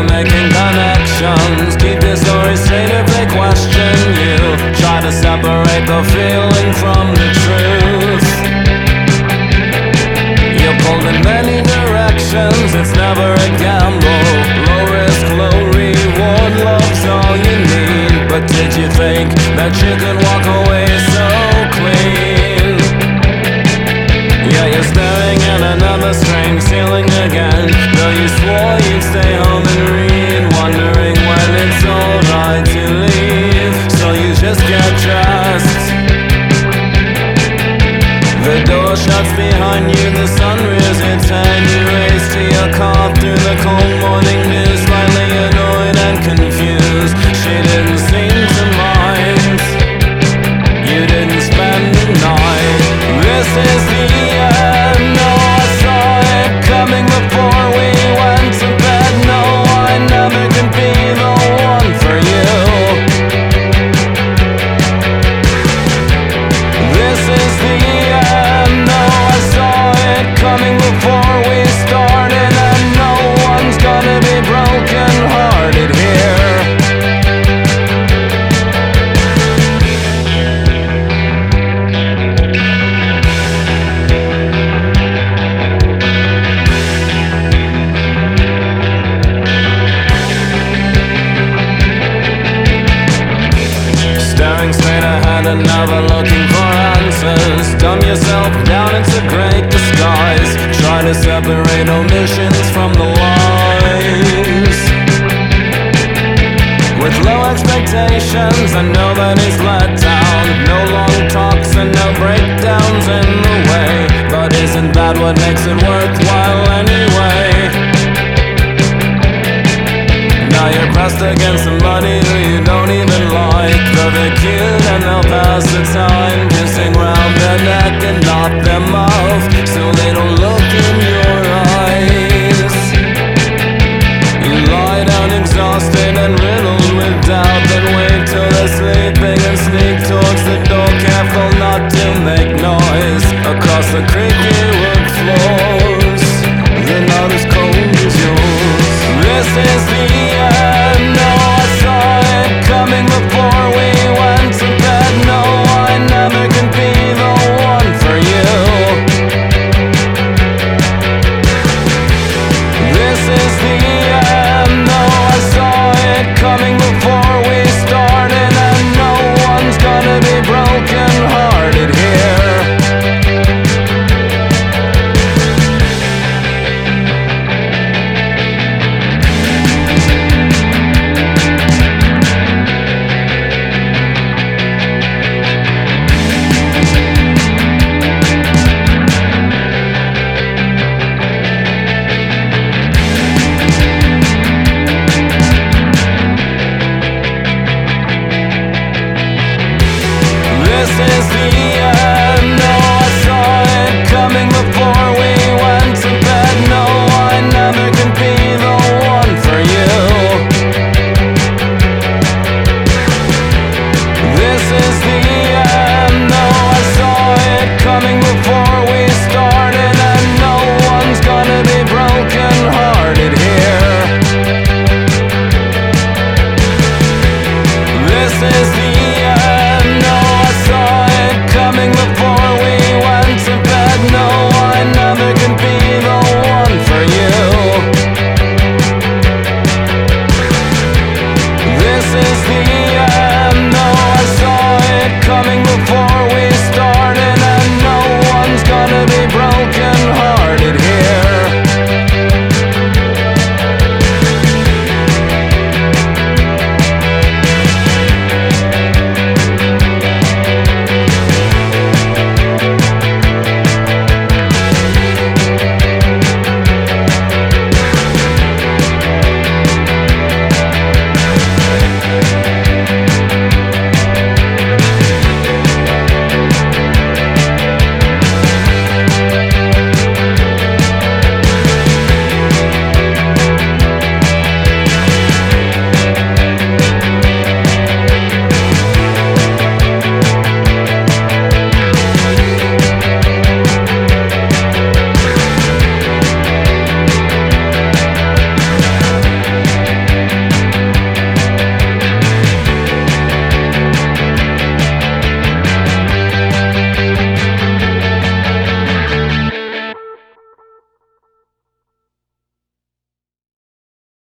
you're making connections. Keep your story straight if they question you. Try to separate the feeling from the truth. You're pulled in many directions, it's never a gamble. Low risk, low reward, love's all you need. But did you think that you could walk away so clean? Yeah, you're staring at another strange ceiling again. Though you swore you'd stay home and read, wondering when it's alright to leave. So you just get dressed. The door shuts behind you, the sun rears its head. You race to your car through the cold morning dew, slightly annoyed and confused. She didn't seem to mind. You didn't spend the night. This is the end. No, I saw it coming before we went to bed. No, I never can be the one for you. This is the end. No, I saw it coming before we started, and no one's gonna be broken hearted here. Staring straight ahead and never looking for answers. Dumb yourself down into great disguise. Try to separate omissions from the lies. With low expectations and nobody's let down. No long talks and no breakdowns in the way. But isn't that what makes it worthwhile anyway? Now you're pressed against somebody who you don't even like. Though they're cute and they'll pass the time, kissing round their neck and not their mouth, so they don't look in your eyes. You lie down exhausted and riddled with doubt, then wait till they're sleeping and sneak towards the door, careful not to make noise. Across the creaky wood floors, the night is cold as yours. This is the end.